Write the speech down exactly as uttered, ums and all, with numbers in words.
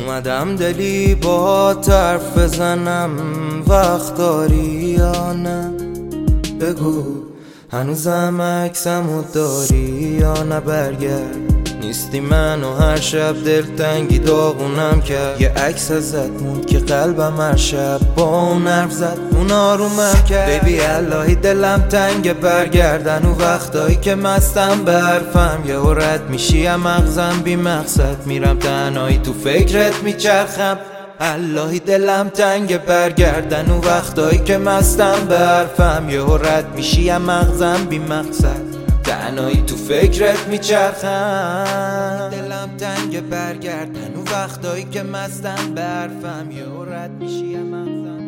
اومدم دلی با طرف بزنم، وقت داری یا نه؟ بگو هنوزم عکسمو داری یا نه؟ برگرد نیستی منو هر شب دلتنگی داغونم کرد. یه عکس ازت موند که قلبم هر شب با اون حرف زد، اون آرومم کرد. بیبی الهی دلم تنگ برگردن و وقتایی که مستم به حرفم یه رد میشی هم مغزم بی مقصد میرم تنهایی تو فکرت میچرخم. الهی دلم تنگ برگردن و وقتایی که مستم به حرفم یه رد میشی هم مغزم بی مقصد تنهایی تو فکرت میچرخم. دلم تنگ برگردن و وقتایی که مستم به حرفم یه رد میشی هم مغزم